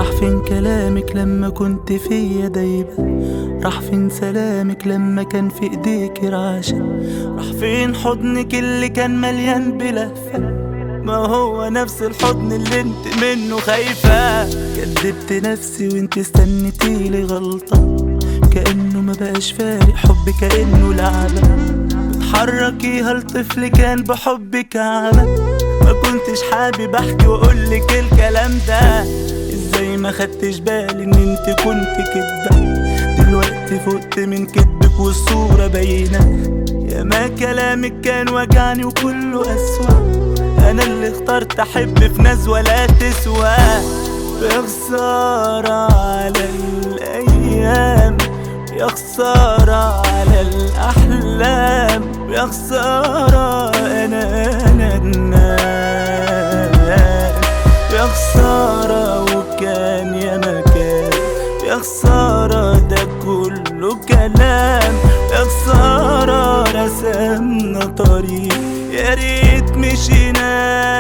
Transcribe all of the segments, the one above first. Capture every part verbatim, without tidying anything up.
راح فين كلامك لما كنت فيا دايبة؟ راح فين سلامك لما كان في ايديك رعشة؟ راح فين حضنك اللي كان مليان بلهفة؟ ما هو نفس الحضن اللي انت منه خايفة. كدبت نفسي وانت استنيتيلي غلطة، كأنه ما بقاش فارق حب، كأنه لعبة بتحركيها الطفل كان بحبك عبة. ما كنتش حابب احكي واقولك الكلام ده، ازاي ما خدتش بالي ان انت كنت كدبة؟ دلوقتي فقت من كدبك والصورة باينة. يا ما كلامك كان وجعني وكله أسوأ، انا اللي اخترت احب في ناس ولا تسوى. يا خسارة على الايام، يا خسارة على الاحلام، يا خسارة انا ندمان. يا خسارة وكان يا مكان، يا خسارة ده كله كلام، يا خسارة رسمنا طريق يا ريت مشينا.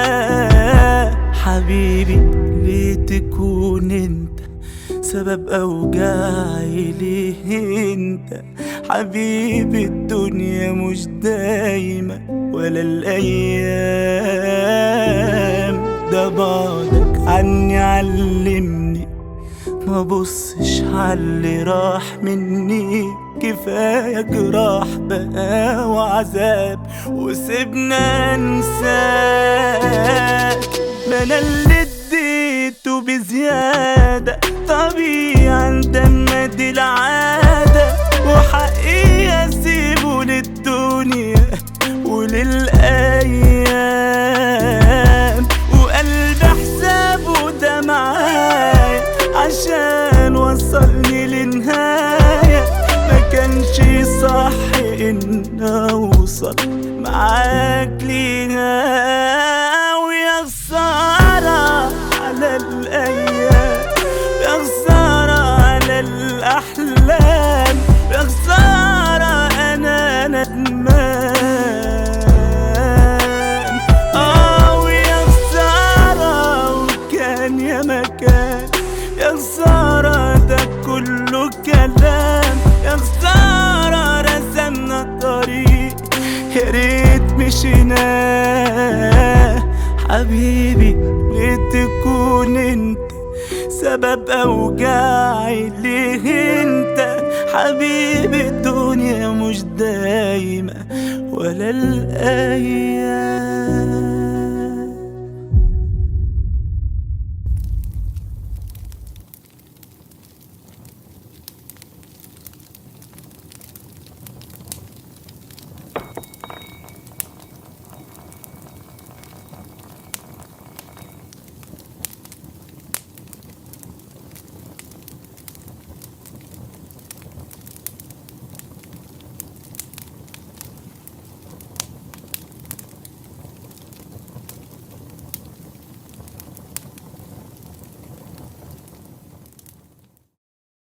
حبيبي ليه تكون انت سبب اوجاعي؟ ليه انت حبيبي؟ الدنيا مش دايمة ولا الايام، ده بعدك عني علمني ما بصش عاللي راح مني. كفاية جراح بقى وعذاب وسيبنا انساك. ما انا اللي اديته بزيادة، طبيعي ده ما دي العادة، وحقي اسيبه للدنيا وللأيام. وقلبي حسابه ده معايا عشان وصلني لنهاية، ما كانش صح ان اوصل معاك ليها. ويا خسارة على الايام، يا خسارة على الاحلام، يا خسارة انا ندمان. اه ويا خسارة وكان يا مكان، يا خسارة ده كله كلام، يا خسارة رسمنا طريق يا ريت مشيناه. حبيبي ليه تكون انت سبب اوجاعي؟ ليه انت حبيبي؟ الدنيا مش دايمة ولا الايام.